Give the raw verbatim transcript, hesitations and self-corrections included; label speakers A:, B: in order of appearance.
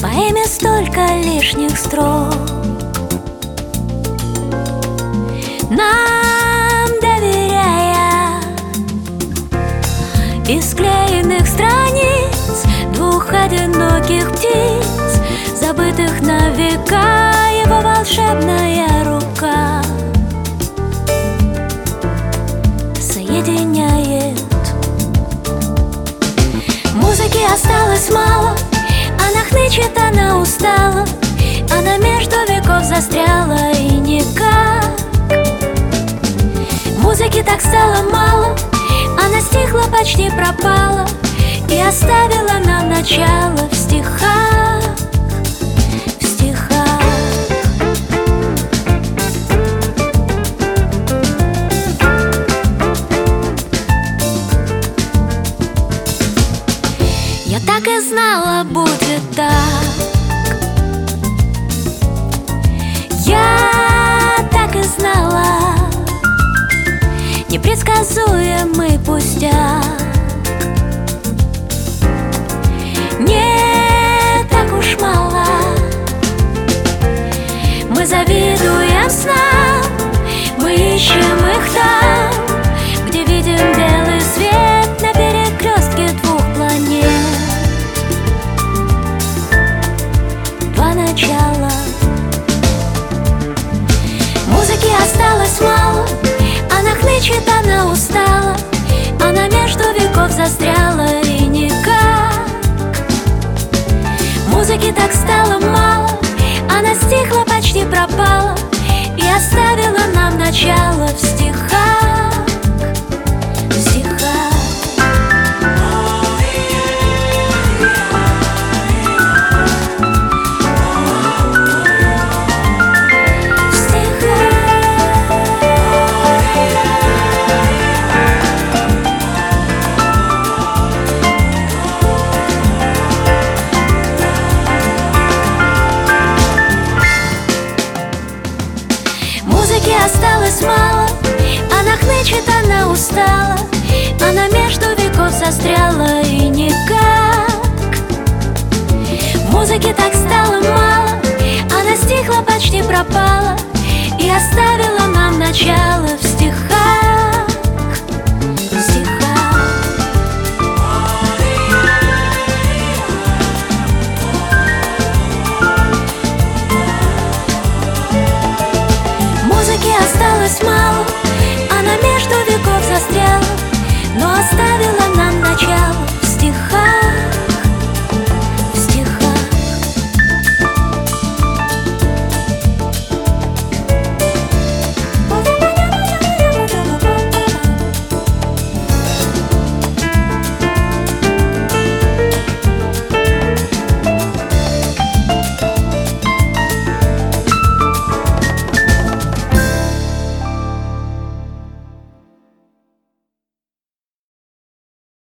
A: поэме столько лишних строк. Нам доверяя из склеенных страниц двух одиноких птиц, забытых на века, его волшебная рука соединяет. Музыки осталось мало, она хнычет, она устала, она между веков застряла и никак. Музыки так стало мало, она стихла, почти пропала и оставила нам начало в стихах, в стихах. Я так и знала, будет так. Я так и знала, непредсказуемый пустяк не так уж мало. Мы завидуем снам, мы ищем их там, где видим белый свет на перекрестке двух планет. Два начала. Музыки осталось мало, она хнычет, она устала, она между веков застряла и никак. Музыки так стало мало, она стихла, почти пропала и оставила нам начало в стихах, в стихах. Музыки осталось мало, она хнычет, она устала, она между веков застряла и никак. Музыки так стало мало, она стихла, почти пропала и оставила нам начало в